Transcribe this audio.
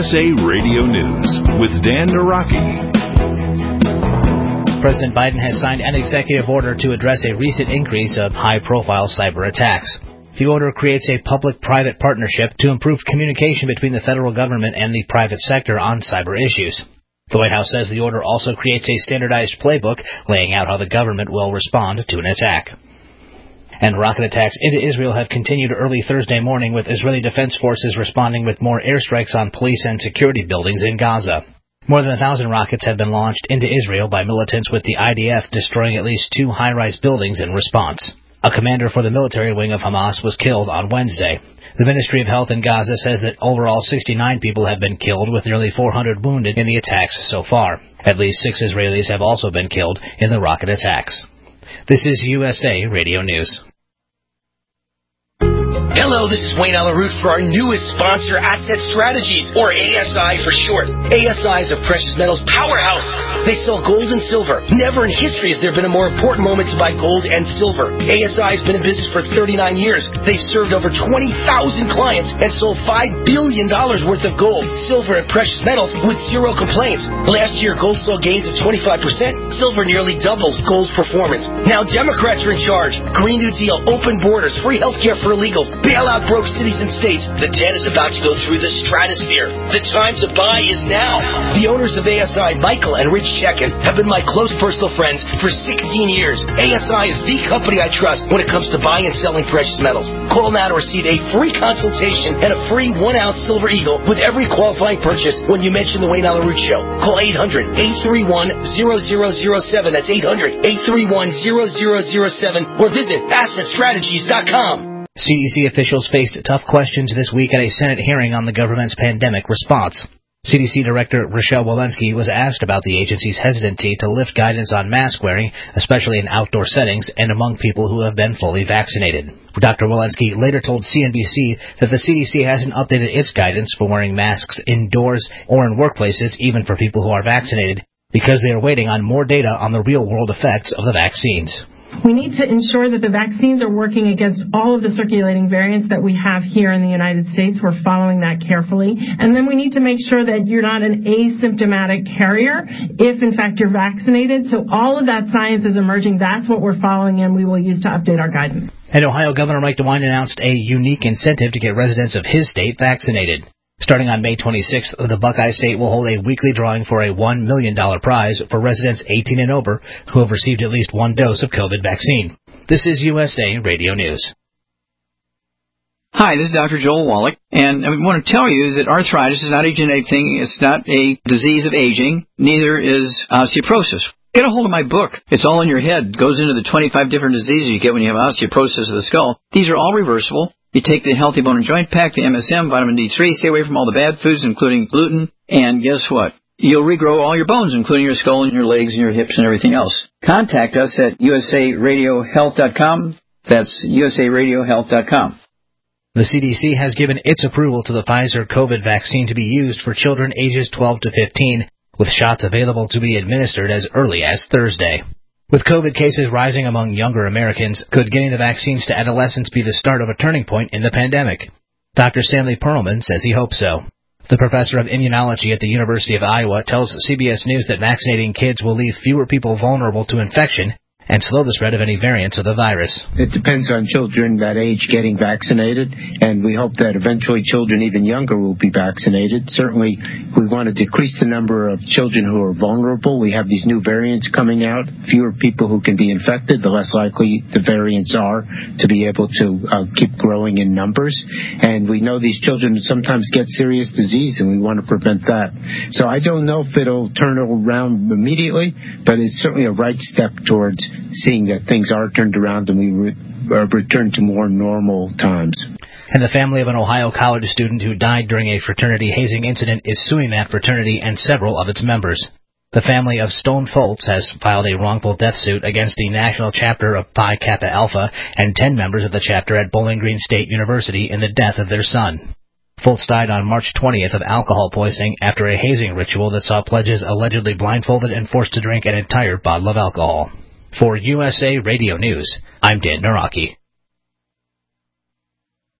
USA Radio News with Dan Naraki. President Biden has signed an executive order to address a recent increase of high-profile cyber attacks. The order creates a public-private partnership to improve communication between the federal government and the private sector on cyber issues. The White House says the order also creates a standardized playbook laying out how the government will respond to an attack. And rocket attacks into Israel have continued early Thursday morning, with Israeli Defense Forces responding with more airstrikes on police and security buildings in Gaza. More than 1,000 rockets have been launched into Israel by militants, with the IDF destroying at least 2 high-rise buildings in response. A commander for the military wing of Hamas was killed on Wednesday. The Ministry of Health in Gaza says that overall 69 people have been killed, with nearly 400 wounded in the attacks so far. At least 6 Israelis have also been killed in the rocket attacks. This is USA Radio News. Hello, this is Wayne Alaroot for our newest sponsor, Asset Strategies, or ASI for short. ASI is a precious metals powerhouse. They sell gold and silver. Never in history has there been a more important moment to buy gold and silver. ASI has been in business for 39 years. They've served over 20,000 clients and sold $5 billion worth of gold, silver, and precious metals with 0 complaints. Last year, gold saw gains of 25%. Silver nearly doubled gold's performance. Now Democrats are in charge. Green New Deal, open borders, free healthcare for illegals, bailout broke cities and states. The 10 is about to go through the stratosphere. The time to buy is now. The owners of ASI, Michael and Rich Chekin, have been my close personal friends for 16 years. ASI is the company I trust when it comes to buying and selling precious metals. Call now to receive a free consultation and a free 1-ounce silver eagle with every qualifying purchase when you mention the Wayne Alaroot Show. Call 800-831-0007. That's 800-831-0007 or visit AssetStrategies.com. CDC officials faced tough questions this week at a Senate hearing on the government's pandemic response. CDC Director Rochelle Walensky was asked about the agency's hesitancy to lift guidance on mask wearing, especially in outdoor settings and among people who have been fully vaccinated. Dr. Walensky later told CNBC that the CDC hasn't updated its guidance for wearing masks indoors or in workplaces, even for people who are vaccinated, because they are waiting on more data on the real-world effects of the vaccines. We need to ensure that the vaccines are working against all of the circulating variants that we have here in the United States. We're following that carefully. And then we need to make sure that you're not an asymptomatic carrier if, in fact, you're vaccinated. So all of that science is emerging. That's what we're following, and we will use to update our guidance. And Ohio Governor Mike DeWine announced a unique incentive to get residents of his state vaccinated. Starting on May 26th, the Buckeye State will hold a weekly drawing for a $1 million prize for residents 18 and over who have received at least 1 dose of COVID vaccine. This is USA Radio News. Hi, this is Dr. Joel Wallach, and I want to tell you that arthritis is not a genetic thing. It's not a disease of aging. Neither is osteoporosis. Get a hold of my book. It's all in your head. It goes into the 25 different diseases you get when you have osteoporosis of the skull. These are all reversible. You take the Healthy Bone and Joint Pack, the MSM, vitamin D3, stay away from all the bad foods, including gluten, and guess what? You'll regrow all your bones, including your skull and your legs and your hips and everything else. Contact us at usaradiohealth.com. That's usaradiohealth.com. The CDC has given its approval to the Pfizer COVID vaccine to be used for children ages 12 to 15, with shots available to be administered as early as Thursday. With COVID cases rising among younger Americans, could getting the vaccines to adolescents be the start of a turning point in the pandemic? Dr. Stanley Perlman says he hopes so. The professor of immunology at the University of Iowa tells CBS News that vaccinating kids will leave fewer people vulnerable to infection and slow the spread of any variants of the virus. It depends on children that age getting vaccinated, and we hope that eventually children even younger will be vaccinated. Certainly, we want to decrease the number of children who are vulnerable. We have these new variants coming out. Fewer people who can be infected, the less likely the variants are to be able to keep growing in numbers. And we know these children sometimes get serious disease, and we want to prevent that. So I don't know if it'll turn around immediately, but it's certainly a right step towards seeing that things are turned around and we return to more normal times. And the family of an Ohio college student who died during a fraternity hazing incident is suing that fraternity and several of its members. The family of Stone Foltz has filed a wrongful death suit against the national chapter of Pi Kappa Alpha and 10 members of the chapter at Bowling Green State University in the death of their son. Foltz died on March 20th of alcohol poisoning after a hazing ritual that saw pledges allegedly blindfolded and forced to drink an entire bottle of alcohol. For USA Radio News, I'm Dan Naraki.